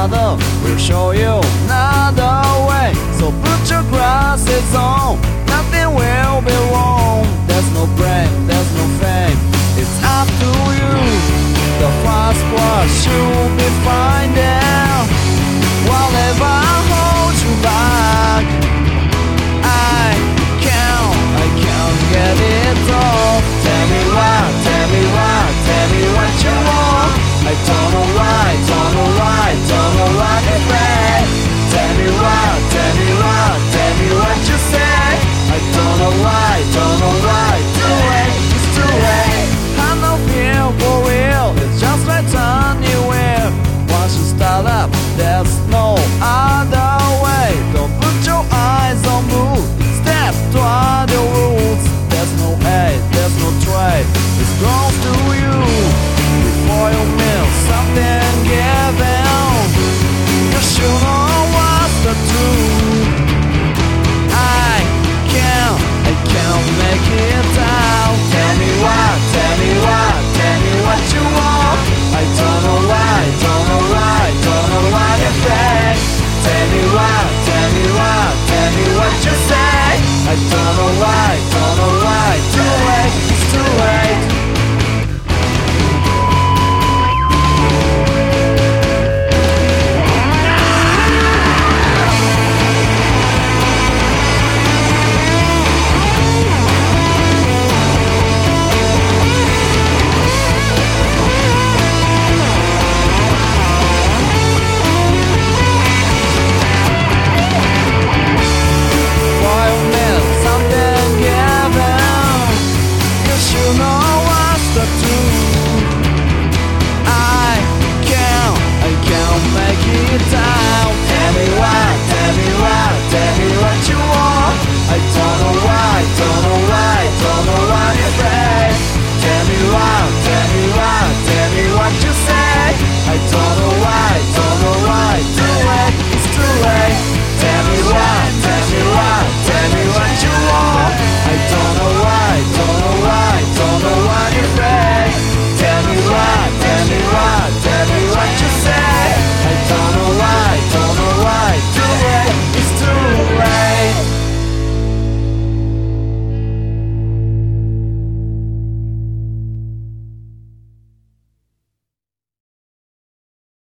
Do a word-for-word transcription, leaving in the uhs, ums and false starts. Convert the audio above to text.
father will show you another way. So put your glasses on, nothing will be wrong. There's no blame, there's no fame, it's up to you. The fast was you'll be finding, whatever holds you back. I can't, I can't get it off. Tell me why, tell me why, tell me what you want. I don't know why, don't know why, don't know what to say. Tell me why, tell me why, tell me what you say. I don't know why, don't know why, too late, it's too late. I'm not here for real, it's just like anywhere. Once you start up, there's no